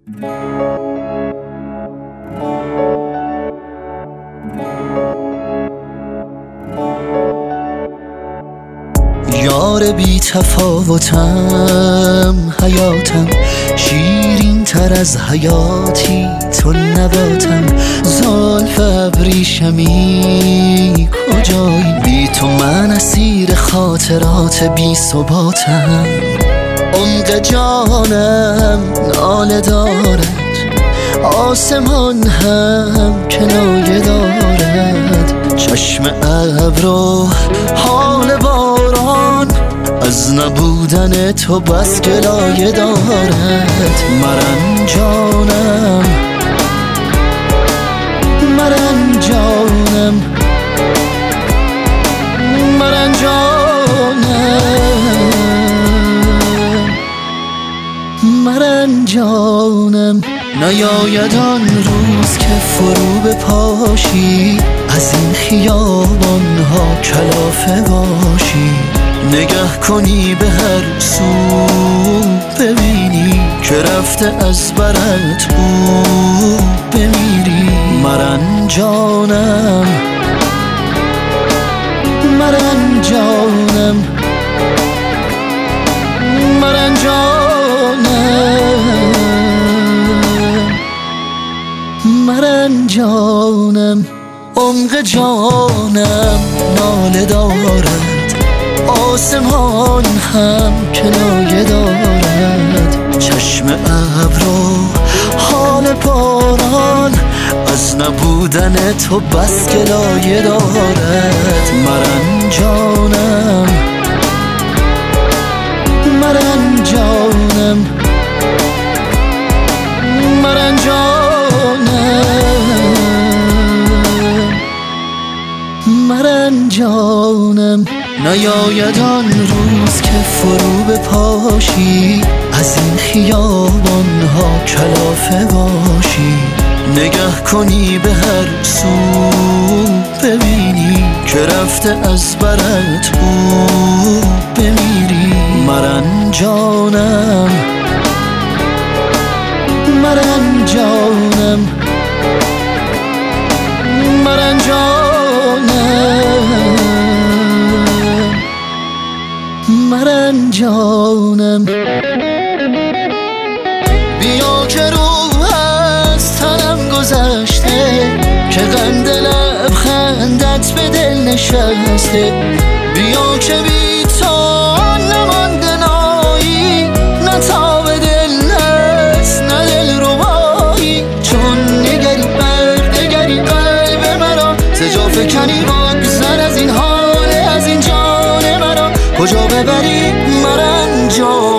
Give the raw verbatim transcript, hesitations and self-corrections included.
یار بی تفاوتم، حیاتم شیرین تر از حیاتی تو نباتم. زلف ابریشمی کجایی؟ بی تو من اسیر خاطرات بی ثباتم. عمق جانم ناله دارد، آسمان هم کنایه دارد. چشم ابر و حال باران از نبودن تو بس گلایه دارد. مرن جانم، مرن جانم، مرن جانم، مرن جانم. نیاید آن روز که فرو بپاشی، از این خیابان ها کلافه باشی. نگه کنی به هر سو، ببینی که رفته از برت او، بمیری. مرن جانم، مرن جانم، مرن جانم، مرن جانم. عمق جانم ناله دارد، آسمان هم کنایه دارد. چشم ابر و حال باران از نبودن تو بس گلایه دارد. مرن جانم، مرن جانم، مرن جانم، مرن جانم. نیاید آن روز که فرو بپاشی، از این خیابان ها کلافه باشی. نگه کنی به هر سو، ببینی که رفته از برت او، بمیری. مرن جانم، مرن جانم، مرن جانم، مرن جانم. بیا که روح از تنم گذشته، که قند لبخندت به دل نشسته. بیا که بی تو نمانده نایی، نه تاب دل هست نه دل ربایی. چون نگری بردگری قلب مرا، ز جا فکنی بگذر از این حال، از این جان مرا. کجا ببری مرن جان؟